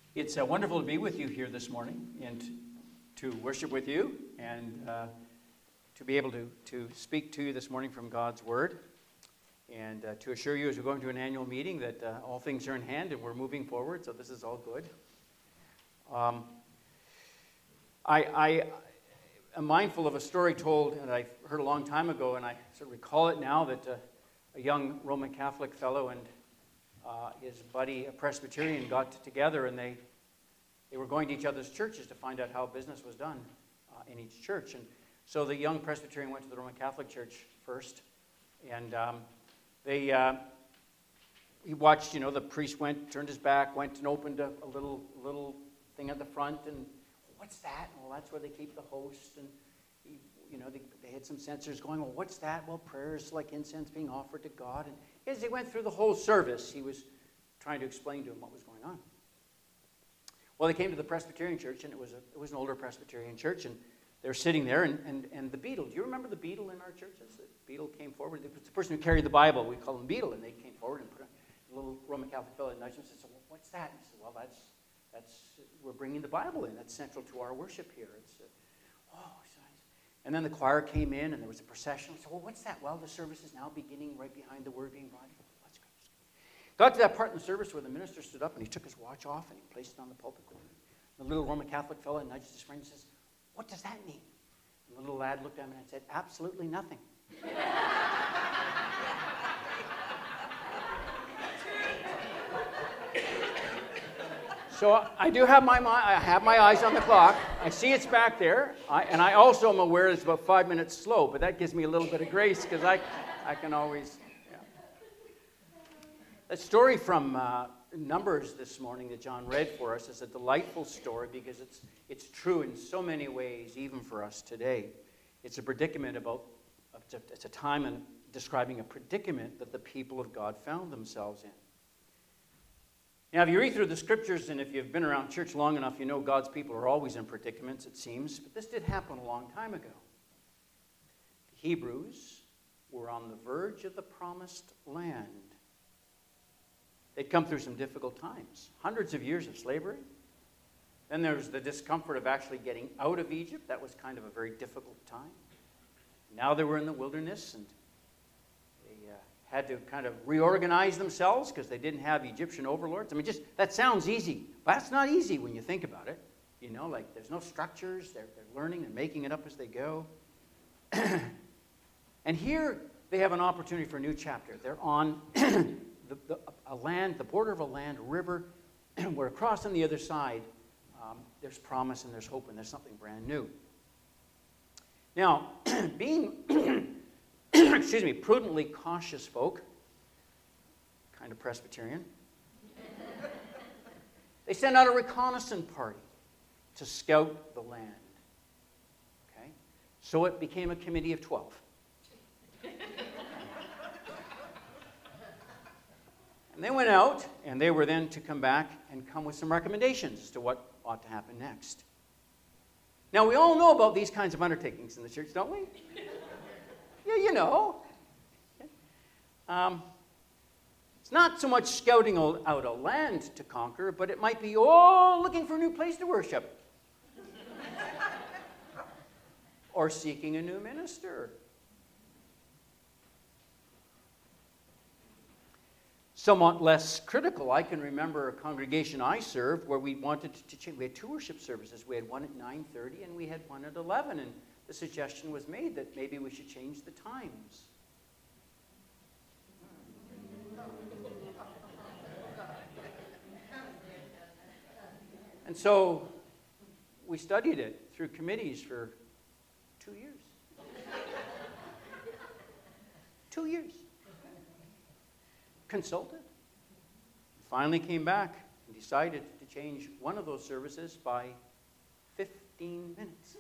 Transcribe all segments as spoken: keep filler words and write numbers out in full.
It's uh, wonderful to be with you here this morning and to worship with you and uh, to be able to, to speak to you this morning from God's Word and uh, to assure you as we're going to an annual meeting that uh, all things are in hand and we're moving forward, so this is all good. Um, I, I am mindful of a story told that I heard a long time ago, and I sort of recall it now, that uh, a young Roman Catholic fellow and Uh, his buddy, a Presbyterian, got together and they they were going to each other's churches to find out how business was done uh, in each church. And so the young Presbyterian went to the Roman Catholic Church first, and um, they uh, he watched, you know, the priest went, turned his back, went and opened a, a little little thing at the front, and what's that? Well, that's where they keep the host, and he, you know, they, they had some censors going, well, what's that? Well, prayers like incense being offered to God. And as he went through the whole service, he was trying to explain to him what was going on. Well, they came to the Presbyterian church, and it was a, it was an older Presbyterian church, and they were sitting there, and, and, and the beadle, do you remember the beadle in our churches? The beadle came forward. It was the person who carried the Bible. We call him beadle, and they came forward and put a, a little Roman Catholic fellow nudged him and said, well, what's that? And he said, well, that's, that's, we're bringing the Bible in. That's central to our worship here. It's, uh, oh, so nice. And then the choir came in, and there was a procession. I said, well, what's that? Well, the service is now beginning right behind the word being brought. Let's go. Got to that part in the service where the minister stood up, and he took his watch off, and he placed it on the pulpit corner. The little Roman Catholic fellow nudged his friend and says, what does that mean? And the little lad looked at him and said, absolutely nothing. So I do have my, I have my eyes on the clock. I see it's back there, I, and I also am aware it's about five minutes slow, but that gives me a little bit of grace because I, I can always, yeah. That story from uh, Numbers this morning that John read for us is a delightful story because it's, it's true in so many ways, even for us today. It's a predicament about, it's a time in describing a predicament that the people of God found themselves in. Now, if you read through the scriptures, and if you've been around church long enough, you know God's people are always in predicaments, it seems. But this did happen a long time ago. The Hebrews were on the verge of the promised land. They'd come through some difficult times. Hundreds of years of slavery. Then there was the discomfort of actually getting out of Egypt. That was kind of a very difficult time. Now they were in the wilderness, and had to kind of reorganize themselves because they didn't have Egyptian overlords. I mean, just that sounds easy, but that's not easy when you think about it. You know, like there's no structures. They're, they're learning and making it up as they go. And here they have an opportunity for a new chapter. They're on the, the, a land, the border of a land, a river, where across on the other side um, there's promise and there's hope and there's something brand new. Now, being... excuse me, prudently cautious folk, kind of Presbyterian, they sent out a reconnaissance party to scout the land. Okay? So it became a committee of twelve. And they went out, and they were then to come back and come with some recommendations as to what ought to happen next. Now, we all know about these kinds of undertakings in the church, don't we? Yeah, you know. Um, it's not so much scouting out a land to conquer, but it might be, oh, looking for a new place to worship. Or seeking a new minister. Somewhat less critical, I can remember a congregation I served where we wanted to change. We had two worship services. We had one at nine thirty and we had one at eleven, and the suggestion was made that maybe we should change the times. And so we studied it through committees for two years. Two years. Consulted. Finally came back and decided to change one of those services by fifteen minutes.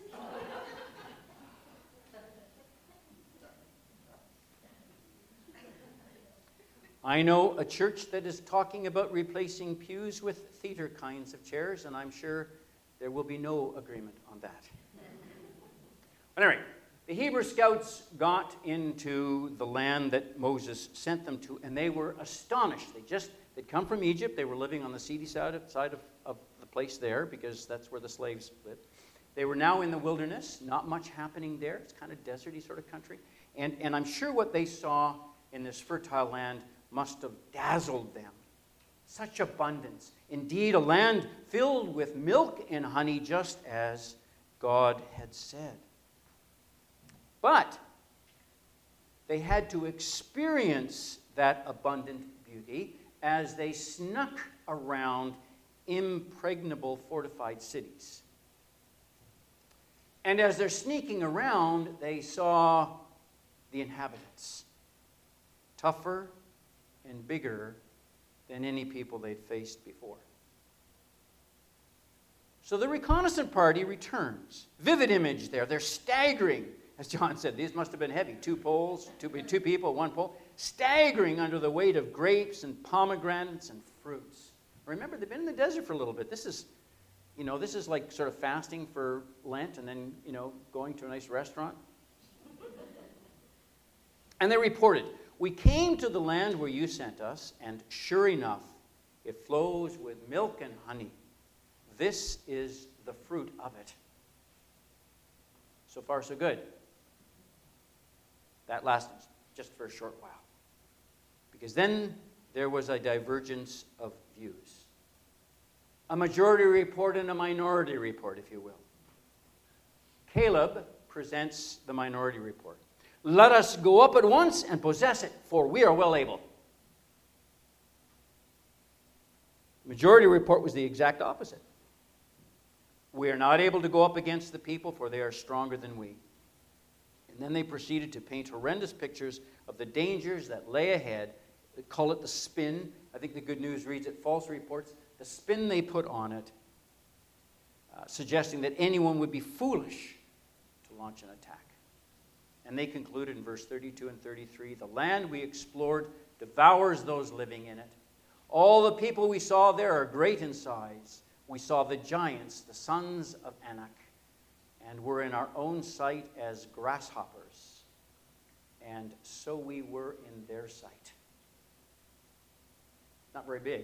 I know a church that is talking about replacing pews with theater kinds of chairs, and I'm sure there will be no agreement on that. But anyway, the Hebrew scouts got into the land that Moses sent them to, and they were astonished. They just, they'd come from Egypt. They were living on the seedy side of, side of, of the place there because that's where the slaves lived. They were now in the wilderness, not much happening there. It's kind of deserty sort of country. And, and I'm sure what they saw in this fertile land must have dazzled them. Such abundance. Indeed, a land filled with milk and honey, just as God had said. But they had to experience that abundant beauty as they snuck around impregnable fortified cities. And as they're sneaking around, they saw the inhabitants, tougher and bigger than any people they'd faced before. So the reconnaissance party returns. Vivid image there. They're staggering. As John said, these must have been heavy. Two poles, two, two people, one pole. Staggering under the weight of grapes and pomegranates and fruits. Remember, they've been in the desert for a little bit. This is, you know, this is like sort of fasting for Lent and then, you know, going to a nice restaurant. And they reported, we came to the land where you sent us, and sure enough, it flows with milk and honey. This is the fruit of it. So far, so good. That lasted just for a short while. Because then there was a divergence of views. A majority report and a minority report, if you will. Caleb presents the minority report. Let us go up at once and possess it, for we are well able. The majority report was the exact opposite. We are not able to go up against the people, for they are stronger than we. And then they proceeded to paint horrendous pictures of the dangers that lay ahead. They call it the spin. I think the Good News reads it, false reports. The spin they put on it, uh, suggesting that anyone would be foolish to launch an attack. And they concluded in verse thirty-two and thirty-three, the land we explored devours those living in it. All the people we saw there are great in size. We saw the giants, the sons of Anak, and were in our own sight as grasshoppers. And so we were in their sight. Not very big.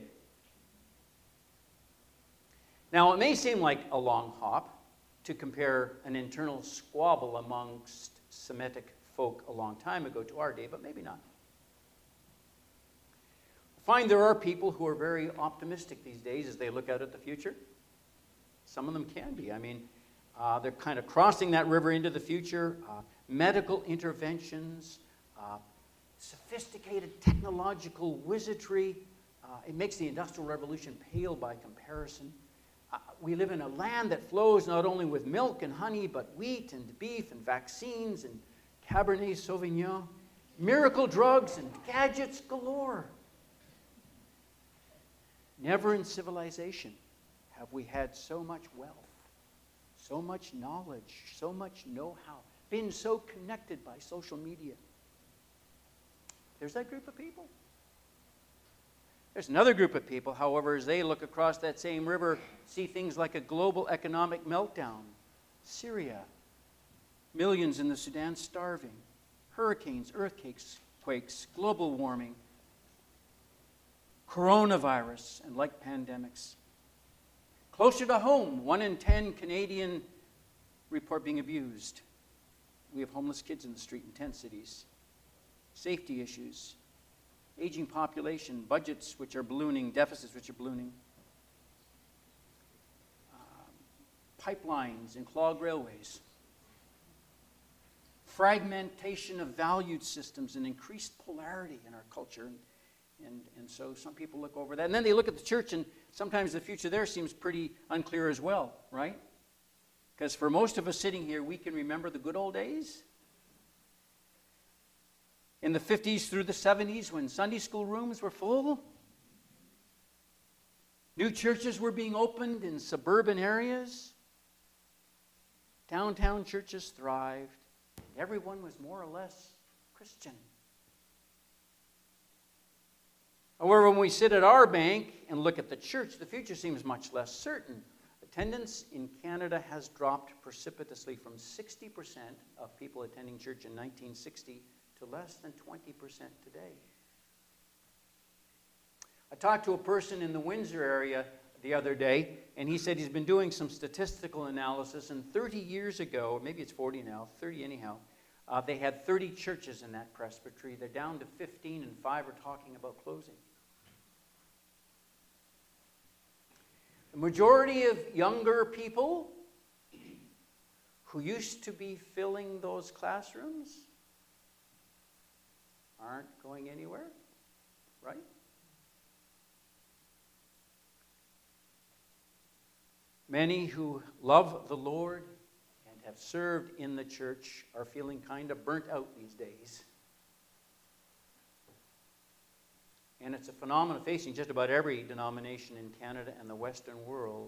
Now, it may seem like a long hop to compare an internal squabble amongst Semitic folk a long time ago to our day, but maybe not. I find there are people who are very optimistic these days as they look out at the future. Some of them can be. I mean, uh, they're kind of crossing that river into the future. Uh, medical interventions, uh, sophisticated technological wizardry. Uh, it makes the Industrial Revolution pale by comparison. Uh, we live in a land that flows not only with milk and honey, but wheat and beef and vaccines and Cabernet Sauvignon, miracle drugs and gadgets galore. Never in civilization have we had so much wealth, so much knowledge, so much know-how, been so connected by social media. There's that group of people. There's another group of people, however, as they look across that same river, see things like a global economic meltdown, Syria, millions in the Sudan starving, hurricanes, earthquakes, quakes, global warming, coronavirus, and like pandemics. Closer to home, one in ten Canadian report being abused. We have homeless kids in the street in tent cities. Safety issues. Aging population, budgets which are ballooning, deficits which are ballooning. Uh, pipelines and clogged railways. Fragmentation of valued systems and increased polarity in our culture. And, and so some people look over that. And then they look at the church, and sometimes the future there seems pretty unclear as well, right? Because for most of us sitting here, we can remember the good old days. In the fifties through the seventies, when Sunday school rooms were full. New churches were being opened in suburban areas. Downtown churches thrived. Everyone was more or less Christian. However, when we sit at our bank and look at the church, the future seems much less certain. Attendance in Canada has dropped precipitously from sixty percent of people attending church in nineteen sixty to less than twenty percent today. I talked to a person in the Windsor area the other day, and he said he's been doing some statistical analysis, and thirty years ago, maybe it's forty now, thirty anyhow, uh, they had thirty churches in that presbytery. They're down to fifteen, and five are talking about closing. The majority of younger people who used to be filling those classrooms aren't going anywhere, right? Many who love the Lord and have served in the church are feeling kind of burnt out these days. And it's a phenomenon facing just about every denomination in Canada and the Western world.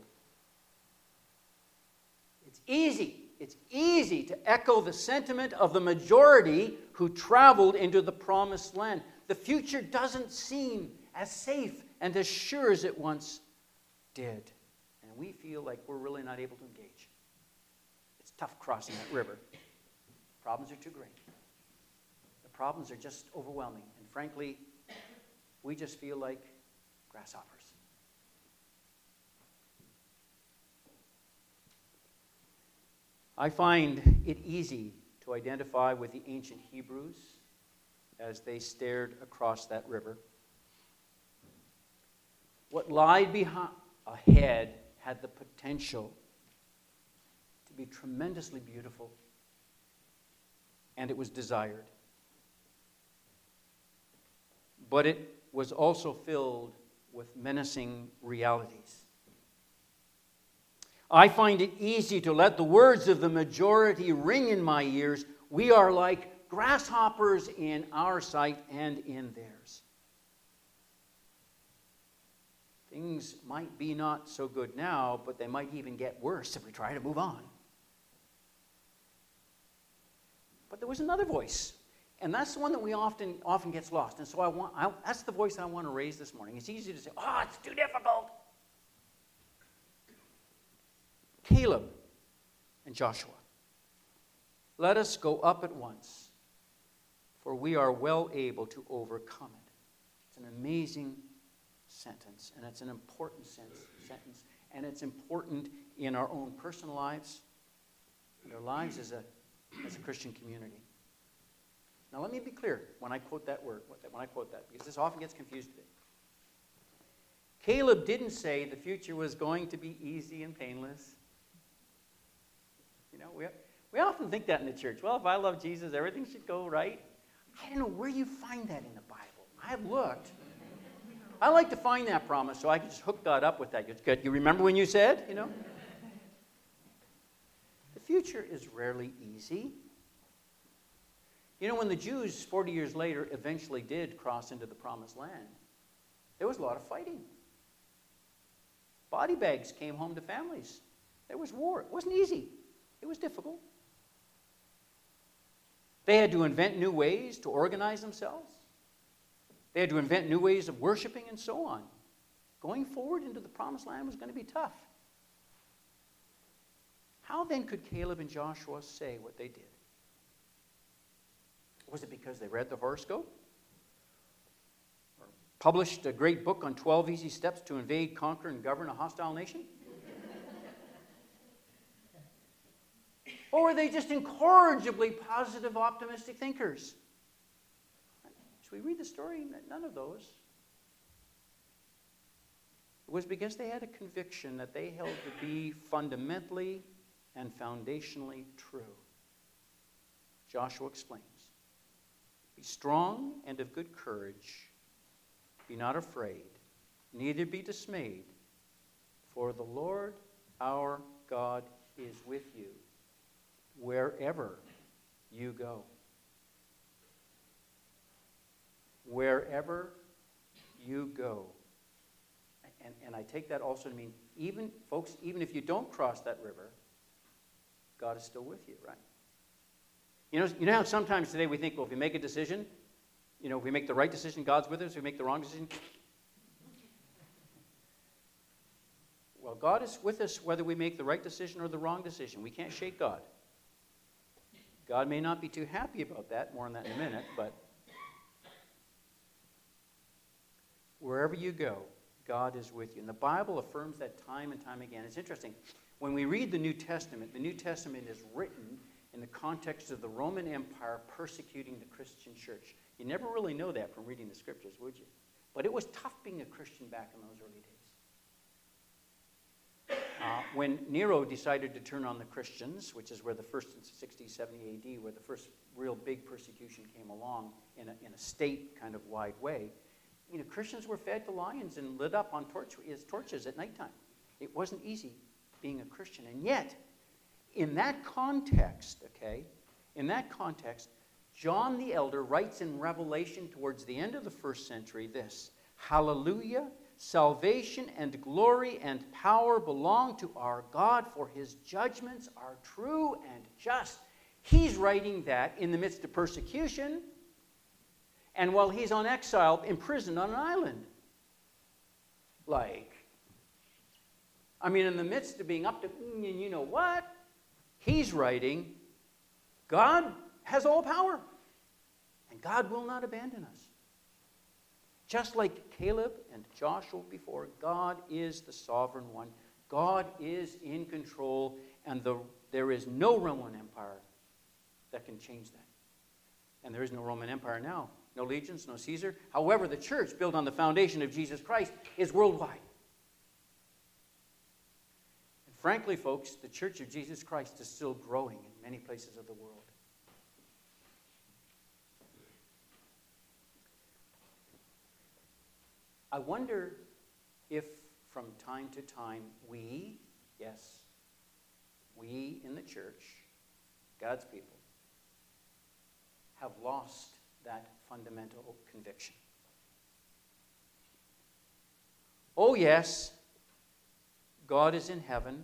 It's easy, it's easy to echo the sentiment of the majority who traveled into the promised land. The future doesn't seem as safe and as sure as it once did. And we feel like we're really not able to engage. It's tough crossing that river. Problems are too great. The problems are just overwhelming. And frankly, we just feel like grasshoppers. I find it easy to identify with the ancient Hebrews as they stared across that river. What lied behind, ahead had the potential to be tremendously beautiful, and it was desired. But it was also filled with menacing realities. I find it easy to let the words of the majority ring in my ears. We are like grasshoppers in our sight and in theirs. Things might be not so good now, but they might even get worse if we try to move on. But there was another voice, and that's the one that we often often gets lost. And so I want I, that's the voice I want to raise this morning. It's easy to say, "Oh, it's too difficult." Caleb and Joshua. Let us go up at once, for we are well able to overcome it. It's an amazing sentence, and it's an important sense, sentence, and it's important in our own personal lives and our lives as a, as a Christian community. Now, let me be clear when I quote that word, when I quote that, because this often gets confused today. Caleb didn't say the future was going to be easy and painless. You know, we, we often think that in the church. Well, if I love Jesus, everything should go right. I don't know where you find that in the Bible. I've looked. I like to find that promise so I can just hook God up with that. You remember when you said, you know? The future is rarely easy. You know, when the Jews forty years later eventually did cross into the promised land, there was a lot of fighting. Body bags came home to families. There was war. It wasn't easy. It was difficult. They had to invent new ways to organize themselves. They had to invent new ways of worshiping and so on. Going forward into the promised land was going to be tough. How then could Caleb and Joshua say what they did? Was it because they read the horoscope? Or published a great book on twelve easy steps to invade, conquer, and govern a hostile nation? Or were they just incorrigibly positive, optimistic thinkers? As we read the story, none of those. It was because they had a conviction that they held to be fundamentally and foundationally true. Joshua explains, "Be strong and of good courage. Be not afraid, neither be dismayed, for the Lord our God is with you wherever you go." Wherever you go. And, and I take that also to mean, even, folks, even if you don't cross that river, God is still with you, right? You know, you know how sometimes today we think, well, if we make a decision, you know, if we make the right decision, God's with us. If we make the wrong decision, well, God is with us whether we make the right decision or the wrong decision. We can't shake God. God may not be too happy about that, more on that in a minute, but wherever you go, God is with you. And the Bible affirms that time and time again. It's interesting. When we read the New Testament, the New Testament is written in the context of the Roman Empire persecuting the Christian church. You never really know that from reading the scriptures, would you? But it was tough being a Christian back in those early days. Uh, when Nero decided to turn on the Christians, which is where the first in sixty, seventy A D, where the first real big persecution came along in a, in a state kind of wide way, you know, Christians were fed to lions and lit up on torch, as torches at nighttime. It wasn't easy being a Christian. And yet, in that context, okay, in that context, John the Elder writes in Revelation towards the end of the first century this: Hallelujah, salvation and glory and power belong to our God, for his judgments are true and just. He's writing that in the midst of persecution and while he's on exile, imprisoned on an island. Like, I mean, in the midst of being up to, you know what? He's writing, God has all power, and God will not abandon us. Just like Caleb and Joshua before, God is the sovereign one. God is in control, and the, there is no Roman Empire that can change that. And there is no Roman Empire now. No legions, no Caesar. However, the church, built on the foundation of Jesus Christ, is worldwide. And frankly, folks, the Church of Jesus Christ is still growing in many places of the world. I wonder if from time to time we, yes, we in the church, God's people, have lost that fundamental conviction. Oh yes, God is in heaven,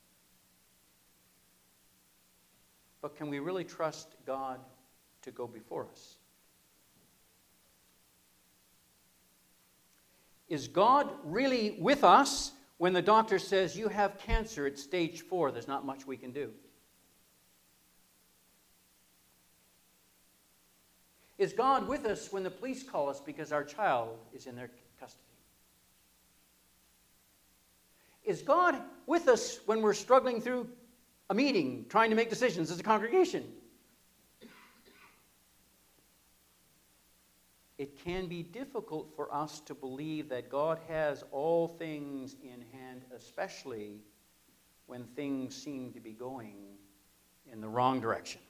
but can we really trust God to go before us? Is God really with us when the doctor says you have cancer at stage four, there's not much we can do? Is God with us when the police call us because our child is in their custody? Is God with us when we're struggling through a meeting, trying to make decisions as a congregation? It can be difficult for us to believe that God has all things in hand, especially when things seem to be going in the wrong direction.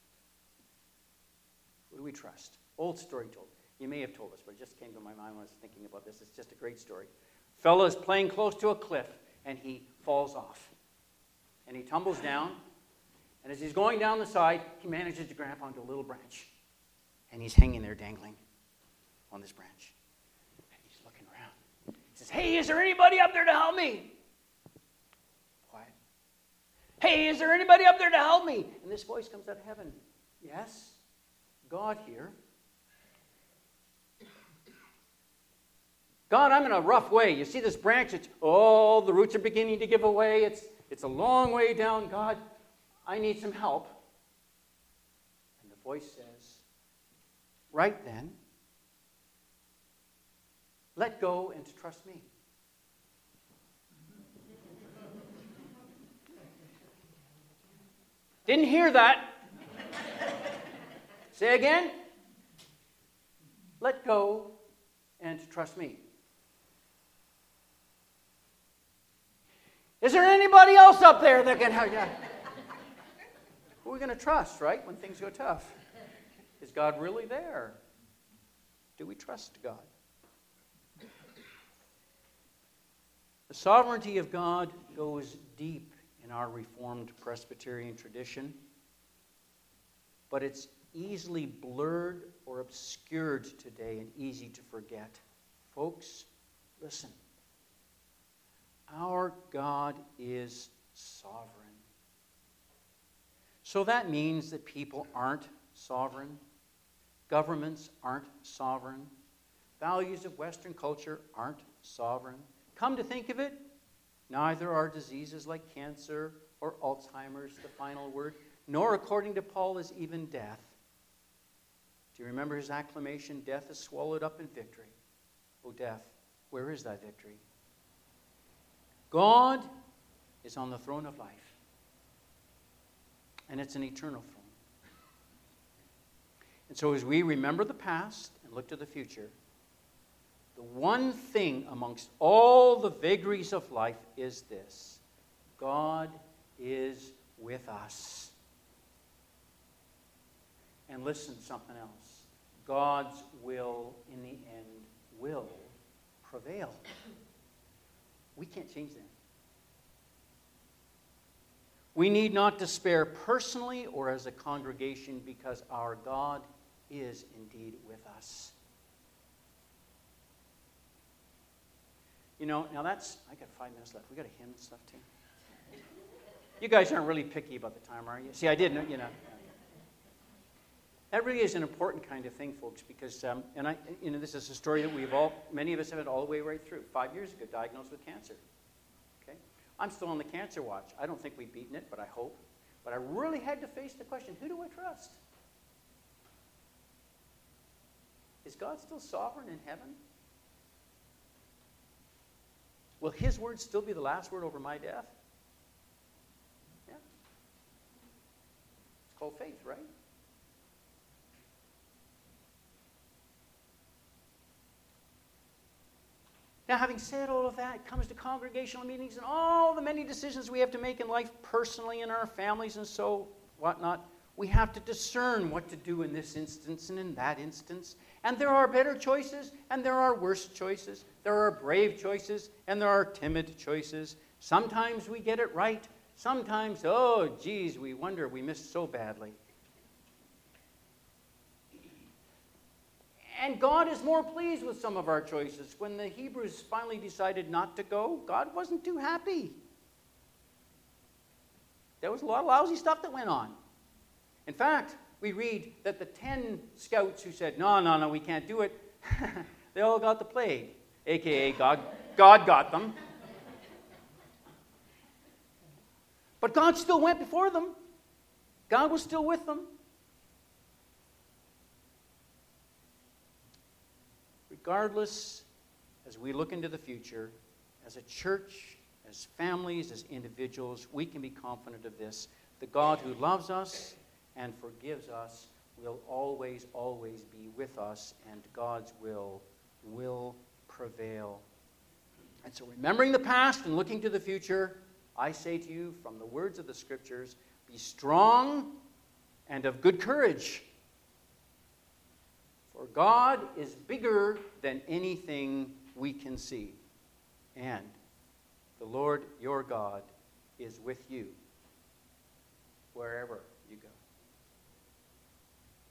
Who do we trust? Old story told. You may have told us, but it just came to my mind when I was thinking about this. It's just a great story. Fellow is playing close to a cliff, and he falls off. And he tumbles down, and as he's going down the side, he manages to grab onto a little branch. And he's hanging there dangling on this branch. And he's looking around. He says, "Hey, is there anybody up there to help me?" Quiet. "Hey, is there anybody up there to help me?" And this voice comes out of heaven. "Yes, God here." "God, I'm in a rough way. You see this branch? It's, oh, the roots are beginning to give away. It's, it's a long way down. God, I need some help." And the voice says, "Right then, let go and trust me." Didn't hear that. Say again. Let go and trust me. Is there anybody else up there that can help you? Who are we going to trust, right, when things go tough? Is God really there? Do we trust God? The sovereignty of God goes deep in our Reformed Presbyterian tradition, but it's easily blurred or obscured today and easy to forget. Folks, listen. Our God is sovereign. So that means that people aren't sovereign. Governments aren't sovereign. Values of Western culture aren't sovereign. Come to think of it, neither are diseases like cancer or Alzheimer's the final word, nor, according to Paul, is even death. Do you remember his acclamation? Death is swallowed up in victory. O death, Where is that victory? God is on the throne of life. And it's an eternal throne. And so as we remember the past and look to the future, the one thing amongst all the vagaries of life is this: God is with us. And listen, something else. God's will in the end will prevail. We can't change that. We need not despair personally or as a congregation, because our God is indeed with us. You know, now that's, I got five minutes left. We got a hymn and stuff too. You guys aren't really picky about the time, are you? See, I didn't, you know. That really is an important kind of thing, folks, because, um, and I, you know, this is a story that we've all, many of us have had all the way right through. Five years ago, diagnosed with cancer. Okay? I'm still on the cancer watch. I don't think we've beaten it, but I hope. But I really had to face the question, who do I trust? Is God still sovereign in heaven? Will his word still be the last word over my death? Yeah. It's called faith, right? Now, having said all of that, it comes to congregational meetings and all the many decisions we have to make in life personally, in our families and so whatnot. We have to discern what to do in this instance and in that instance. And there are better choices and there are worse choices. There are brave choices and there are timid choices. Sometimes we get it right. Sometimes, oh, geez, we wonder we missed so badly. And God is more pleased with some of our choices. When the Hebrews finally decided not to go, God wasn't too happy. There was a lot of lousy stuff that went on. In fact, we read that the ten scouts who said, no, no, no, we can't do it, they all got the plague, a k a. God, God got them. But God still went before them. God was still with them. Regardless, as we look into the future, as a church, as families, as individuals, we can be confident of this. The God who loves us and forgives us will always, always be with us, and God's will will prevail. And so remembering the past and looking to the future, I say to you from the words of the Scriptures, be strong and of good courage. For God is bigger than anything we can see. And the Lord your God is with you